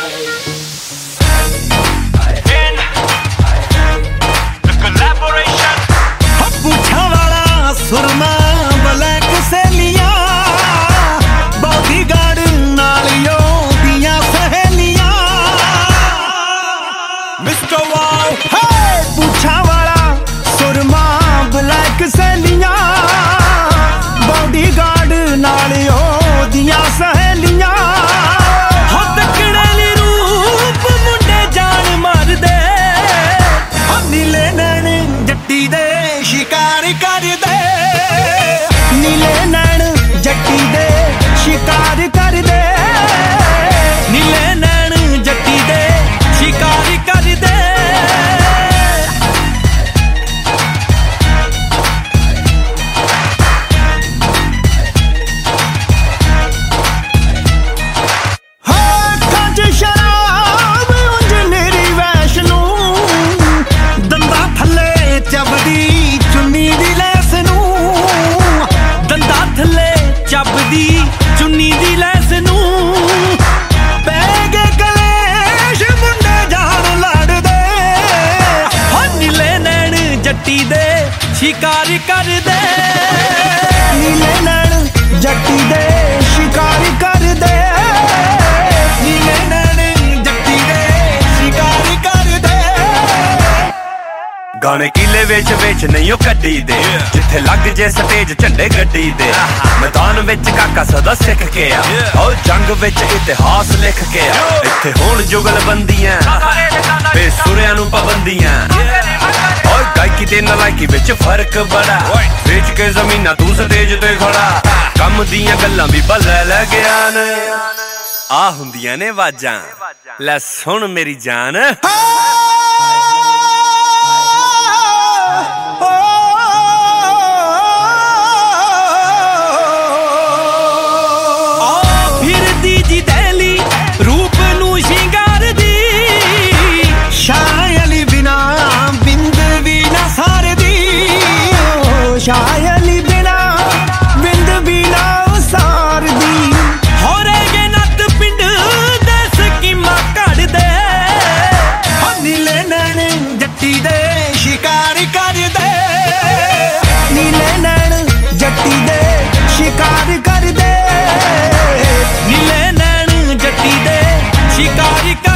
सुरमा black सहेलियां bodyguard नालियों दियां सहेलियां मिस्टर वाओ हे पूछा वाला सुरमा ब्लैक सहेलियां बॉडीगार्ड नालियों दियां सहेलियां हो तकड़े रूप मुंडे जान मार दे नीले नैन जट्टी दे शिकार कर दे नीले नैन जट्टी दे शिकार कर दे नीले नैन जट्टी दे शिकार कर दे शराब उंज मेरी वैष्णो दंदा थले चबदी चुन्नी दी लैस नू दंदा थले चबदी चुन्नी दी लैस नू पै गए कलेश मुंडे जान लड़ दे नीले नैन जट्टी दे शिकार कर दे नीले नैन जट्टी दे शिकार कर दे नीले नैन जट्टी दे शिकार कर दे गाने किले विच नहीं ओ कड्डी दे जिथे लग जे स्टेज झंडे गड्डी दे मैदान विच काका सदा सिख के आ जंग विच इतिहास लिख के आ इत्थे होण जुगलबंदियां बेसुरियां नूं पाबंदियां और गायकी ते नलायकी विच फर्क बड़ा बेच के जमीना तू स्टेज ते खड़ा कम दियां गल्लां भी भले लै गया ने आ हुंदियां ने वाजां लै सुन मेरी जान शायली बिना बिंद बिना सार दी हो रे नत पिंड दे स्कीमा कड़ दे नीले नैन जट्टी दे शिकार कर दे नीले नैन जट्टी दे शिकार कर दे नीले नैन जट्टी दे शिकार कर